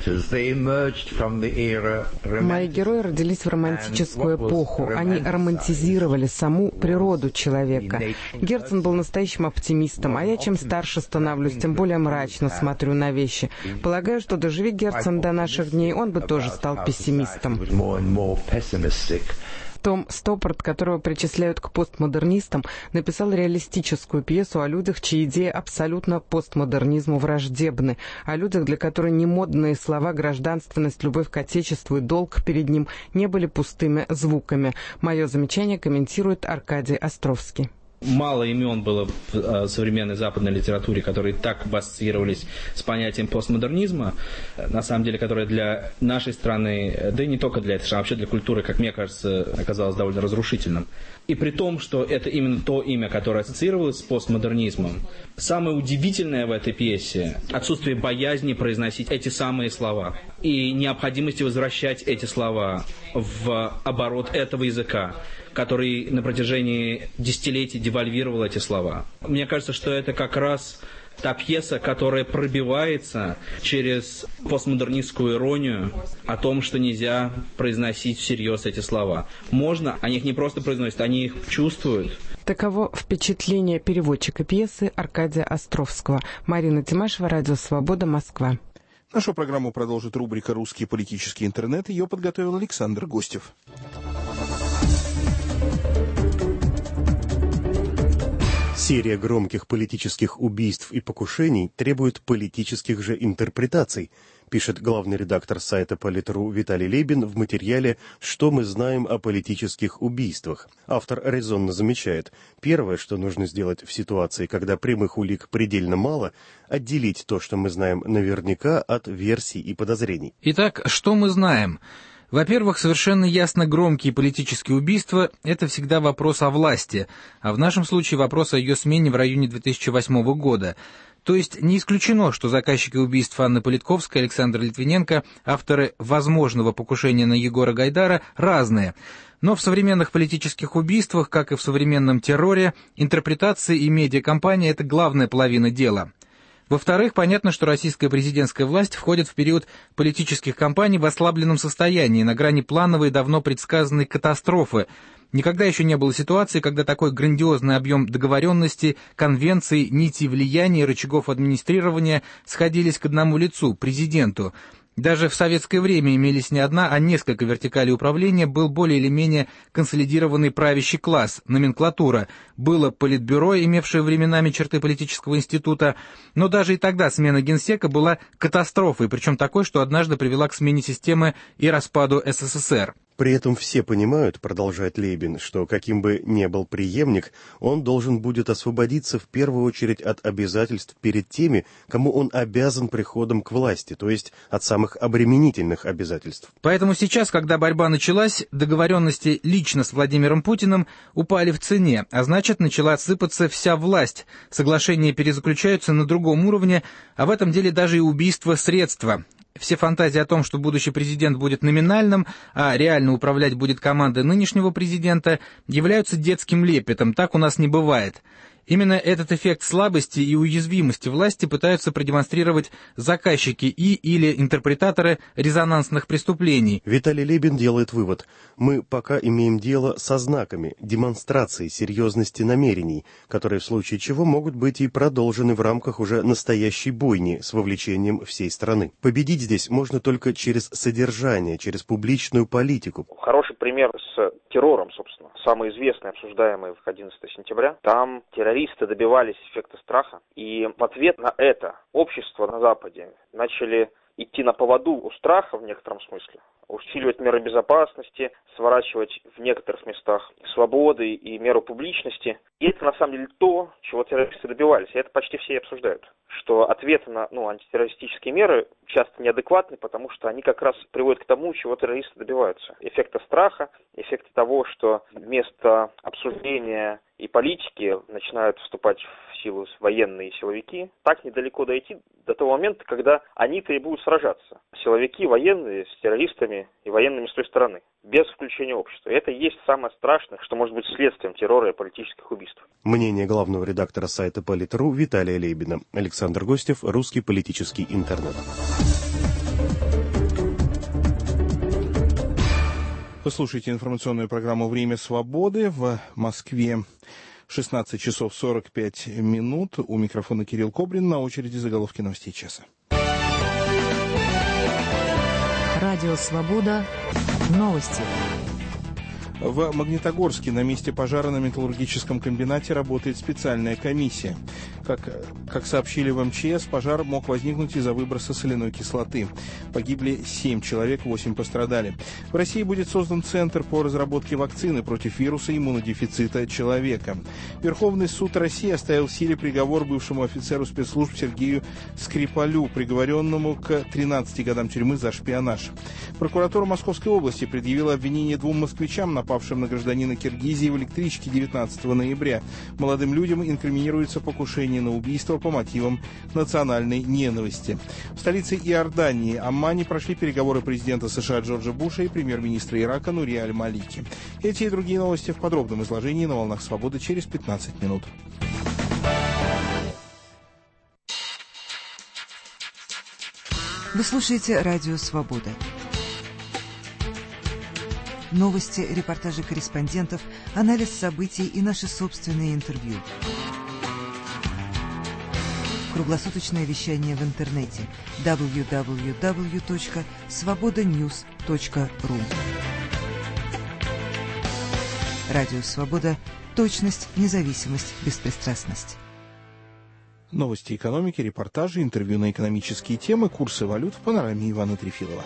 герои родились в романтическую эпоху. Они романтизировали саму природу человека. Герцен был настоящим оптимистом, а я чем старше становлюсь, тем более мрачно смотрю смотрю на вещи. Полагаю, что доживи Герцен до наших дней, он бы тоже стал пессимистом». Том Стоппард, которого причисляют к постмодернистам, написал реалистическую пьесу о людях, чьи идеи абсолютно постмодернизму враждебны, о людях, для которых немодные слова «гражданственность», «любовь к Отечеству» и «долг перед ним» не были пустыми звуками. Мое замечание комментирует Аркадий Островский. Мало имен было в современной западной литературе, которые так ассоциировались с понятием постмодернизма, на самом деле, которое для нашей страны, да и не только для этой страны, а вообще для культуры, как мне кажется, оказалось довольно разрушительным. И при том, что это именно то имя, которое ассоциировалось с постмодернизмом, самое удивительное в этой пьесе – отсутствие боязни произносить эти самые слова и необходимости возвращать эти слова в оборот этого языка, который на протяжении десятилетий девальвировал эти слова. Мне кажется, что это как раз та пьеса, которая пробивается через постмодернистскую иронию о том, что нельзя произносить всерьез эти слова. Можно, они их не просто произносят, они их чувствуют. Таково впечатление переводчика пьесы Аркадия Островского. Марина Тимашева, Радио Свобода, Москва. Нашу программу продолжит рубрика «Русский политический интернет». Ее подготовил Александр Гостев. Серия громких политических убийств и покушений требует политических же интерпретаций, пишет главный редактор сайта Политру Виталий Лейбин в материале «Что мы знаем о политических убийствах?». Автор резонно замечает, первое, что нужно сделать в ситуации, когда прямых улик предельно мало, отделить то, что мы знаем наверняка, от версий и подозрений. Итак, что мы знаем? Во-первых, совершенно ясно, громкие политические убийства – это всегда вопрос о власти, а в нашем случае вопрос о ее смене в районе две тысячи восьмого года. То есть не исключено, что заказчики убийств Анны Политковской и Александра Литвиненко, авторы возможного покушения на Егора Гайдара, разные. Но в современных политических убийствах, как и в современном терроре, интерпретации и медиакомпания – это главная половина дела. Во-вторых, понятно, что российская президентская власть входит в период политических кампаний в ослабленном состоянии, на грани плановой и давно предсказанной катастрофы. Никогда еще не было ситуации, когда такой грандиозный объем договоренностей, конвенций, нитей влияния и рычагов администрирования сходились к одному лицу – президенту. Даже в советское время имелись не одна, а несколько вертикалей управления, был более или менее консолидированный правящий класс, номенклатура. Было политбюро, имевшее временами черты политического института, но даже и тогда смена генсека была катастрофой, причем такой, что однажды привела к смене системы и распаду СССР. При этом все понимают, продолжает Лейбин, что каким бы ни был преемник, он должен будет освободиться в первую очередь от обязательств перед теми, кому он обязан приходом к власти, то есть от самых обременительных обязательств. Поэтому сейчас, когда борьба началась, договоренности лично с Владимиром Путиным упали в цене, а значит, начала сыпаться вся власть. Соглашения перезаключаются на другом уровне, а в этом деле даже и убийство средства. Все фантазии о том, что будущий президент будет номинальным, а реально управлять будет команда нынешнего президента, являются детским лепетом. Так у нас не бывает. Именно этот эффект слабости и уязвимости власти пытаются продемонстрировать заказчики и или интерпретаторы резонансных преступлений. Виталий Лейбин делает вывод. Мы пока имеем дело со знаками, демонстрацией серьезности намерений, которые в случае чего могут быть и продолжены в рамках уже настоящей бойни с вовлечением всей страны. Победить здесь можно только через содержание, через публичную политику. Хороший пример с террором, собственно. Самый известный, обсуждаемый в одиннадцатого сентября. Там террористы добивались эффекта страха. И в ответ на это общество на Западе начали идти на поводу у страха в некотором смысле, усиливать меры безопасности, сворачивать в некоторых местах свободы и меру публичности. И это на самом деле то, чего террористы добивались. И это почти все и обсуждают. Что ответы на ну, антитеррористические меры часто неадекватны, потому что они как раз приводят к тому, чего террористы добиваются. Эффекта страха, эффекта того, что вместо обсуждения и политики начинают вступать в силу военные силовики. Так недалеко дойти до того момента, когда они-то и будут сражаться. Силовики, военные с террористами и военными с той стороны. Без включения общества. И это и есть самое страшное, что может быть следствием террора и политических убийств. Мнение главного редактора сайта Политру Виталия Лейбина. Александр Гостев, Русский политический интернет. Вы слушаете информационную программу «Время свободы». В Москве шестнадцать часов сорок пять минут. У микрофона Кирилл Кобрин. На очереди заголовки новостей часа. Радио «Свобода». Новости. В Магнитогорске на месте пожара на металлургическом комбинате работает специальная комиссия. Как, как сообщили в эм че эс, пожар мог возникнуть из-за выброса соляной кислоты. Погибли семь человек, восемь пострадали. В России будет создан Центр по разработке вакцины против вируса иммунодефицита человека. Верховный суд России оставил в силе приговор бывшему офицеру спецслужб Сергею Скрипалю, приговоренному к тринадцати годам тюрьмы за шпионаж. Прокуратура Московской области предъявила обвинение двум москвичам, напавшим на гражданина Киргизии в электричке девятнадцатого ноября. Молодым людям инкриминируется покушение на убийство по мотивам национальной ненависти. В столице Иордании, Аммане, прошли переговоры президента США Джорджа Буша и премьер-министра Ирака Нури аль-Малики. Эти и другие новости в подробном изложении на «Волнах Свободы» через пятнадцать минут. Вы слушаете «Радио Свобода». Новости, репортажи корреспондентов, анализ событий и наши собственные интервью. Круглосуточное вещание в интернете дабл ю дабл ю дабл ю точка свобода ньюс точка ру. Радио «Свобода». Точность, независимость, беспристрастность. Новости экономики, репортажи, интервью на экономические темы, курсы валют в панораме Ивана Трефилова.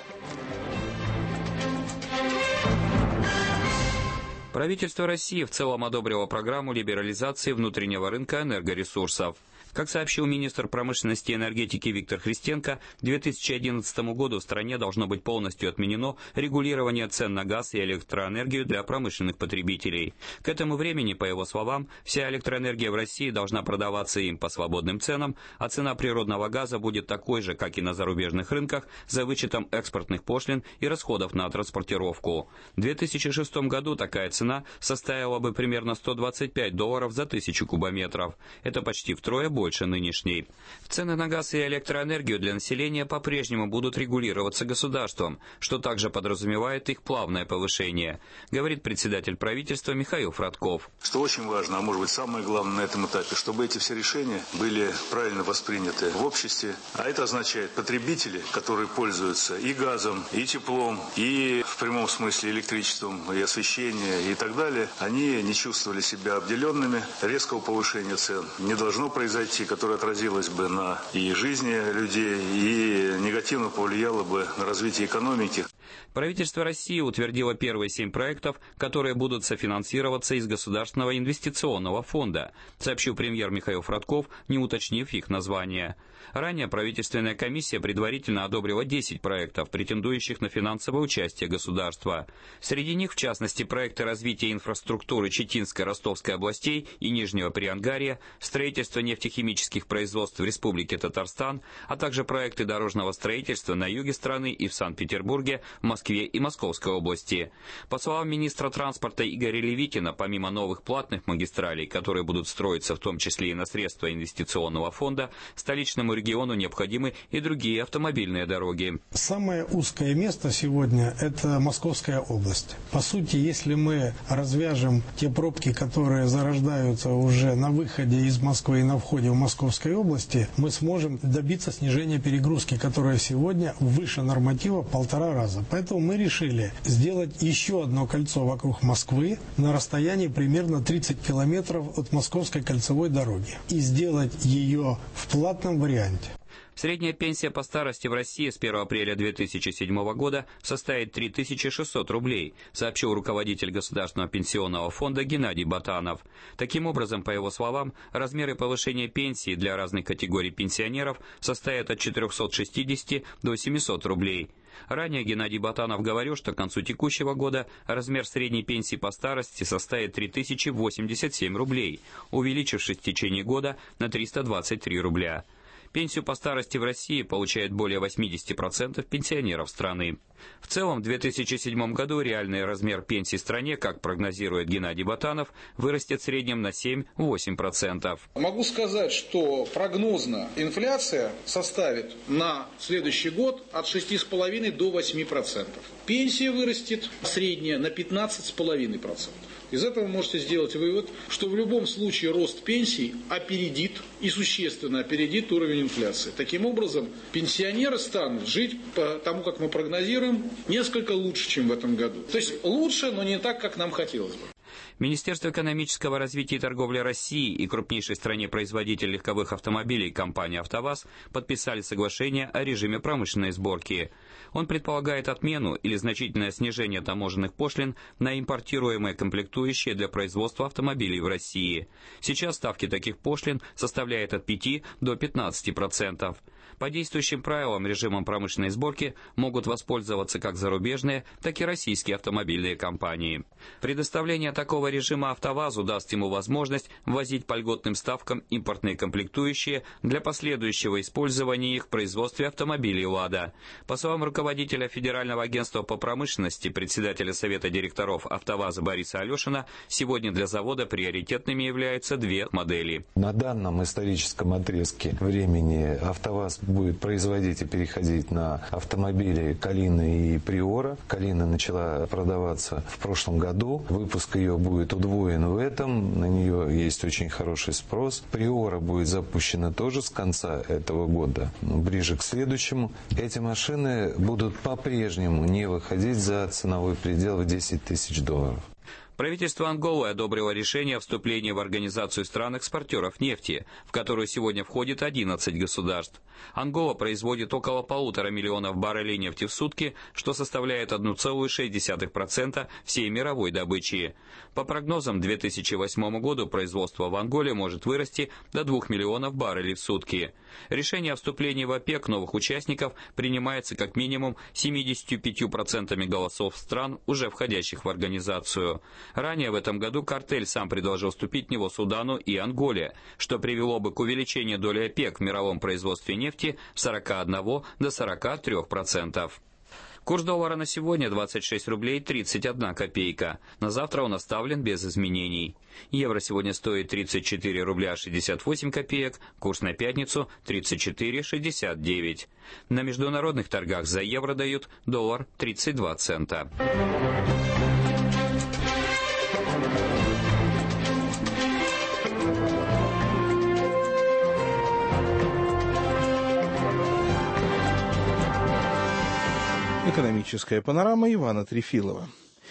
Правительство России в целом одобрило программу либерализации внутреннего рынка энергоресурсов. Как сообщил министр промышленности и энергетики Виктор Христенко, к две тысячи одиннадцатому году в стране должно быть полностью отменено регулирование цен на газ и электроэнергию для промышленных потребителей. К этому времени, по его словам, вся электроэнергия в России должна продаваться им по свободным ценам, а цена природного газа будет такой же, как и на зарубежных рынках, за вычетом экспортных пошлин и расходов на транспортировку. В две тысячи шестом году такая цена составила бы примерно сто двадцать пять долларов за тысячу кубометров. Это почти втрое больше. больше нынешней. Цены на газ и электроэнергию для населения по-прежнему будут регулироваться государством, что также подразумевает их плавное повышение, говорит председатель правительства Михаил Фродков. Что очень важно, а может быть самое главное на этом этапе, чтобы эти все решения были правильно восприняты в обществе. А это означает, потребители, которые пользуются и газом, и теплом, и в прямом смысле электричеством, и освещением, и так далее, они не чувствовали себя обделенными. Резкого повышения цен не должно произойти, которое отразилось бы на и жизни людей, и негативно повлияло бы на развитие экономики. Правительство России утвердило первые семь проектов, которые будут софинансироваться из Государственного инвестиционного фонда, сообщил премьер Михаил Фродков, не уточнив их название. Ранее правительственная комиссия предварительно одобрила десять проектов, претендующих на финансовое участие государства. Среди них, в частности, проекты развития инфраструктуры Читинской, Ростовской областей и Нижнего Приангарья, строительство нефтехимических производств в Республике Татарстан, а также проекты дорожного строительства на юге страны и в Санкт-Петербурге, в Москве и Московской области. По словам министра транспорта Игоря Левитина, помимо новых платных магистралей, которые будут строиться в том числе и на средства инвестиционного фонда, столичному региону необходимы и другие автомобильные дороги. Самое узкое место сегодня – это Московская область. По сути, если мы развяжем те пробки, которые зарождаются уже на выходе из Москвы и на входе в Московской области, мы сможем добиться снижения перегрузки, которая сегодня выше норматива в полтора раза. Поэтому мы решили сделать еще одно кольцо вокруг Москвы на расстоянии примерно тридцать километров от Московской кольцевой дороги и сделать ее в платном варианте. Средняя пенсия по старости в России с первого апреля две тысячи седьмого года составит три тысячи шестьсот рублей, сообщил руководитель Государственного пенсионного фонда Геннадий Ботанов. Таким образом, по его словам, размеры повышения пенсии для разных категорий пенсионеров составят от четырехсот шестидесяти до семисот рублей. Ранее Геннадий Ботанов говорил, что к концу текущего года размер средней пенсии по старости составит три тысячи восемьдесят семь рублей, увеличившись в течение года на триста двадцать три рубля. Пенсию по старости в России получает более восемьдесят процентов пенсионеров страны. В целом, в две тысячи седьмом году реальный размер пенсии в стране, как прогнозирует Геннадий Ботанов, вырастет в среднем на семь-восемь процентов. Могу сказать, что прогнозно инфляция составит на следующий год от шести с половиной до восьми процентов. Пенсия вырастет средняя на пятнадцать с половиной процентов. Из этого вы можете сделать вывод, что в любом случае рост пенсий опередит и существенно опередит уровень инфляции. Таким образом, пенсионеры станут жить по тому, как мы прогнозируем, несколько лучше, чем в этом году. То есть лучше, но не так, как нам хотелось бы. Министерство экономического развития и торговли России и крупнейшей стране-производитель легковых автомобилей компания «АвтоВАЗ» подписали соглашение о режиме промышленной сборки. Он предполагает отмену или значительное снижение таможенных пошлин на импортируемые комплектующие для производства автомобилей в России. Сейчас ставки таких пошлин составляют от пяти до пятнадцати процентов. По действующим правилам режимом промышленной сборки могут воспользоваться как зарубежные, так и российские автомобильные компании. Предоставление такого режима «АвтоВАЗу» даст ему возможность ввозить по льготным ставкам импортные комплектующие для последующего использования их в производстве автомобилей «Лада». По словам руководителя Федерального агентства по промышленности, председателя Совета директоров «АвтоВАЗа» Бориса Алешина, сегодня для завода приоритетными являются две модели. На данном историческом отрезке времени «АвтоВАЗ» будет производить и переходить на автомобили «Калина» и «Приора». «Калина» начала продаваться в прошлом году. Выпуск ее будет удвоен в этом. На нее есть очень хороший спрос. «Приора» будет запущена тоже с конца этого года, ближе к следующему. Эти машины будут по-прежнему не выходить за ценовой предел в десять тысяч долларов. Правительство Анголы одобрило решение о вступлении в Организацию стран-экспортеров нефти, в которую сегодня входит одиннадцать государств. Ангола производит около полутора миллионов баррелей нефти в сутки, что составляет одна целая шесть десятых процента всей мировой добычи. По прогнозам, к две тысячи восьмому году производство в Анголе может вырасти до двух миллионов баррелей в сутки. Решение о вступлении в ОПЕК новых участников принимается как минимум семьюдесятью пятью процентами голосов стран, уже входящих в организацию. Ранее в этом году картель сам предложил вступить в него Судану и Анголе, что привело бы к увеличению доли ОПЕК в мировом производстве нефти с сорока одного до сорока трёх процентов. Курс доллара на сегодня двадцать шесть рублей тридцать одна копейка. На завтра он оставлен без изменений. Евро сегодня стоит тридцать четыре рубля шестьдесят восемь копеек, курс на пятницу тридцать четыре шестьдесят девять. На международных торгах за евро дают доллар тридцать два цента. Экономическая панорама Ивана Трефилова.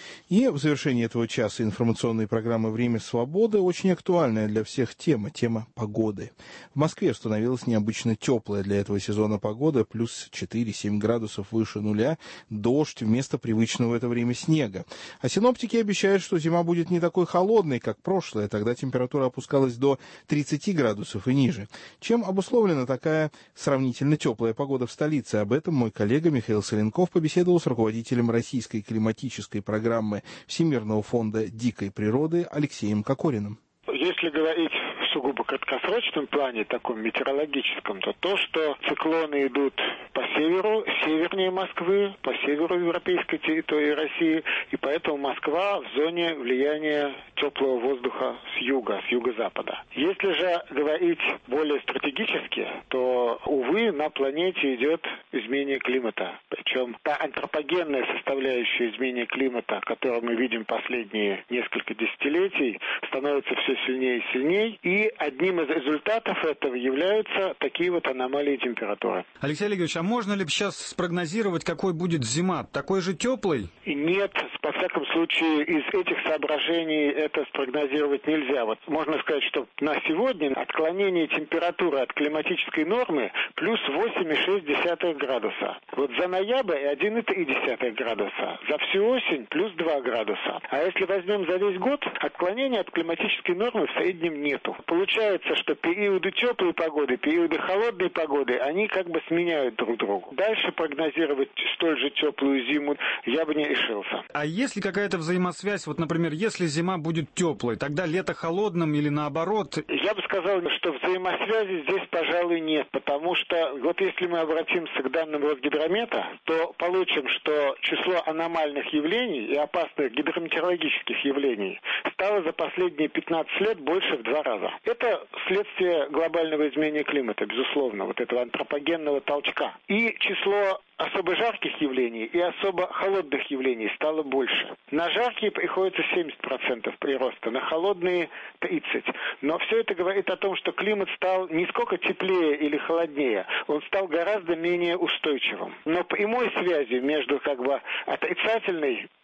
И в завершении этого часа информационной программы «Время свободы» очень актуальная для всех тема, тема погоды. В Москве установилась необычно теплая для этого сезона погода, плюс четыре-семь градусов выше нуля, дождь вместо привычного в это время снега. А синоптики обещают, что зима будет не такой холодной, как прошлая, тогда температура опускалась до тридцати градусов и ниже. Чем обусловлена такая сравнительно теплая погода в столице? Об этом мой коллега Михаил Соленков побеседовал с руководителем российской климатической программы Всемирного фонда дикой природы Алексеем Кокориным. Если говорить в сугубо краткосрочном плане, таком метеорологическом, то то, что циклоны идут по северу, севернее Москвы, по северу европейской территории России, и поэтому Москва в зоне влияния теплого воздуха с юга, с юго-запада. Если же говорить более стратегически, то, увы, на планете идет изменение климата. Причем та антропогенная составляющая изменения климата, которую мы видим последние несколько десятилетий, становится все сильнее и сильнее, и одним из результатов этого являются такие вот аномалии температуры. Алексей Олегович, а можно ли сейчас спрогнозировать, какой будет зима? Такой же теплый? Нет, во всяком случае, из этих соображений это спрогнозировать нельзя. Вот можно сказать, что на сегодня отклонение температуры от климатической нормы плюс восемь целых шесть десятых градуса. Вот за ноябрь один целых три десятых градуса. За всю осень плюс два градуса. А если возьмем за весь год, отклонения от климатической нормы в среднем нету. Получается, что периоды теплой погоды, периоды холодной погоды, они как бы сменяют друг друга. Дальше прогнозировать столь же теплую зиму я бы не решился. А есть ли какая-то взаимосвязь, вот, например, если зима будет теплой, тогда лето холодным или наоборот? Я бы сказал, что взаимосвязи здесь, пожалуй, нет, потому что вот если мы обратимся к данным Росгидромета, то получим, что число аномальных явлений и опасных гидрометеорологических явлений стало за последние пятнадцать лет больше в два раза. Это следствие глобального изменения климата, безусловно, вот этого антропогенного толчка. И число особо жарких явлений и особо холодных явлений стало больше. На жаркие приходится семьдесят процентов прироста, на холодные тридцать процентов. Но все это говорит о том, что климат стал не сколько теплее или холоднее, он стал гораздо менее устойчивым. Но прямой связи между как бы отрицательной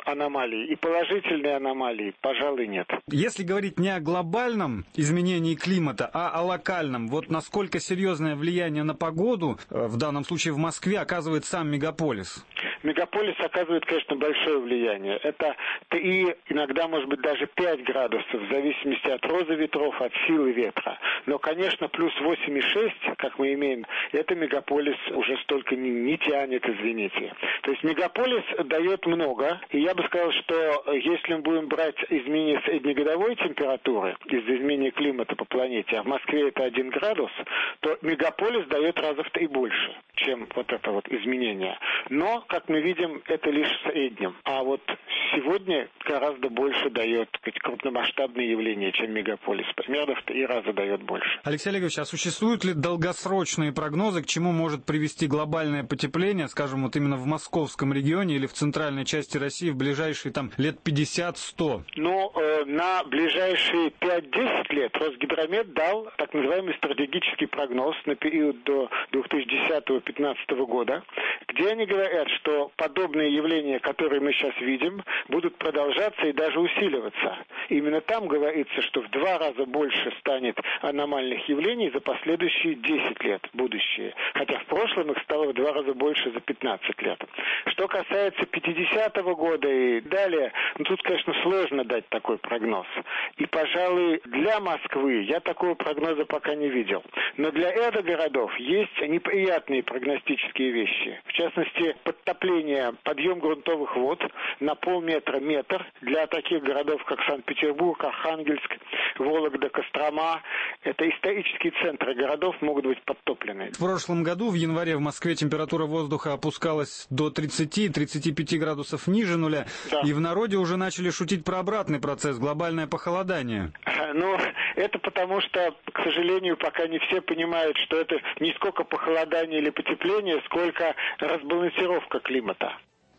аномалии, и положительные аномалии, пожалуй, нет. Если говорить не о глобальном изменении климата, а о локальном, вот насколько серьезное влияние на погоду, в данном случае в Москве, оказывает сам мегаполис? Мегаполис оказывает, конечно, большое влияние. Это три, иногда, может быть, даже пять градусов, в зависимости от розы ветров, от силы ветра. Но, конечно, плюс восемь и шесть, как мы имеем, это мегаполис уже столько не, не тянет, извините. То есть мегаполис дает много, и я бы сказал, что если мы будем брать изменение среднегодовой температуры из-за изменения климата по планете, а в Москве это один градус, то мегаполис дает раза в три больше, чем вот это вот изменение. Но, как мы видим, это лишь в среднем. А вот сегодня гораздо больше дает, так сказать, крупномасштабные явления, чем мегаполис. Примерно в три раза дает больше. Алексей Олегович, а существуют ли долгосрочные прогнозы, к чему может привести глобальное потепление, скажем, вот именно в московском регионе или в центральной части России в ближайшие там лет пятьдесят-сто? Ну, э, на ближайшие пять-десять лет Росгидромет дал так называемый стратегический прогноз на период до две тысячи десятого — две тысячи пятнадцатого года, где они говорят, что подобные явления, которые мы сейчас видим, будут продолжаться и даже усиливаться. Именно там говорится, что в два раза больше станет аномальных явлений за последующие десять лет, будущие. Хотя в прошлом их стало в два раза больше за пятнадцать лет. Что касается пятидесятого года и далее, ну тут, конечно, сложно дать такой прогноз. И, пожалуй, для Москвы я такого прогноза пока не видел. Но для этих городов есть неприятные прогностические вещи. В частности, подтопление, подъем грунтовых вод на полметра, метр для таких городов, как Санкт-Петербург, Архангельск, Вологда, Кострома. Это исторические центры городов могут быть подтоплены. В прошлом году в январе в Москве температура воздуха опускалась до тридцати-тридцати пяти градусов ниже нуля. Да. И в народе уже начали шутить про обратный процесс, глобальное похолодание. Ну, это потому что, к сожалению, пока не все понимают, что это не сколько похолодание или потепление, сколько разбалансировка климата.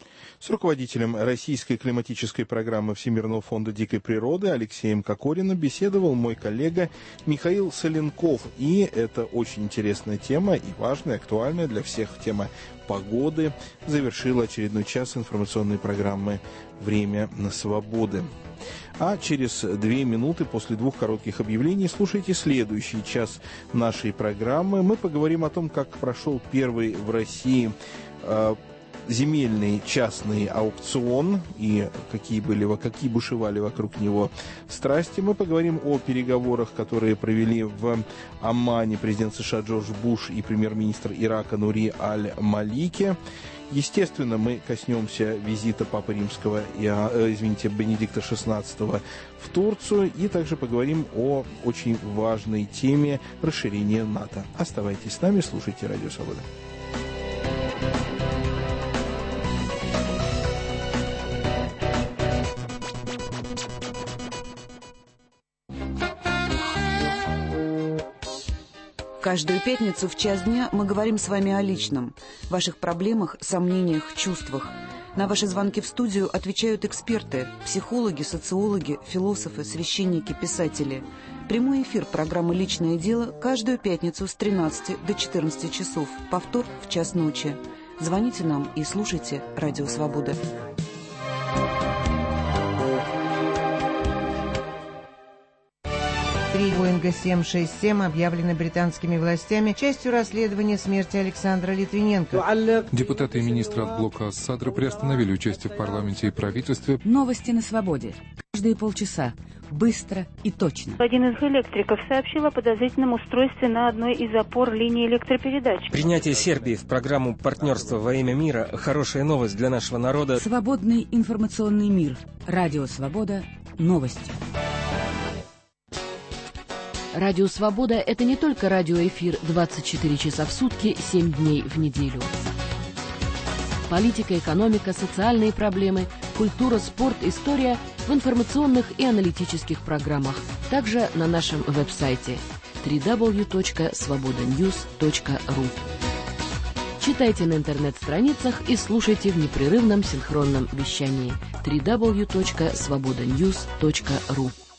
С руководителем российской климатической программы Всемирного фонда дикой природы Алексеем Кокориным беседовал мой коллега Михаил Соленков. И это очень интересная тема и важная, актуальная для всех тема погоды завершила очередной час информационной программы «Время на свободы». А через две минуты после двух коротких объявлений слушайте следующий час нашей программы. Мы поговорим о том, как прошел первый в России э, земельный частный аукцион и какие были, какие бушевали вокруг него страсти. Мы поговорим о переговорах, которые провели в Оммане президент США Джордж Буш и премьер-министр Ирака Нури Аль-Малики. Естественно, мы коснемся визита Папы Римского, и, извините, Бенедикта шестнадцатого в Турцию и также поговорим о очень важной теме расширения НАТО. Оставайтесь с нами, слушайте Радио Свобода. Каждую пятницу в час дня мы говорим с вами о личном, ваших проблемах, сомнениях, чувствах. На ваши звонки в студию отвечают эксперты, психологи, социологи, философы, священники, писатели. Прямой эфир программы «Личное дело» каждую пятницу с тринадцати до четырнадцати часов, повтор в час ночи. Звоните нам и слушайте «Радио Свобода». Три Боинга семь шесть семь объявлены британскими властями частью расследования смерти Александра Литвиненко. Депутаты и министры от блока Ассадра приостановили участие в парламенте и правительстве. Новости на свободе. Каждые полчаса. Быстро и точно. Один из электриков сообщил о подозрительном устройстве на одной из опор линии электропередач. Принятие Сербии в программу «Партнерство во имя мира» – хорошая новость для нашего народа. Свободный информационный мир. Радио Свобода. Новости. Радио «Свобода» — это не только радиоэфир двадцать четыре часа в сутки, семь дней в неделю. Политика, экономика, социальные проблемы, культура, спорт, история в информационных и аналитических программах. Также на нашем веб-сайте дабл ю дабл ю дабл ю точка свобода ньюс точка ру. Читайте на интернет-страницах и слушайте в непрерывном синхронном вещании дабл ю дабл ю дабл ю точка свобода ньюс точка ру.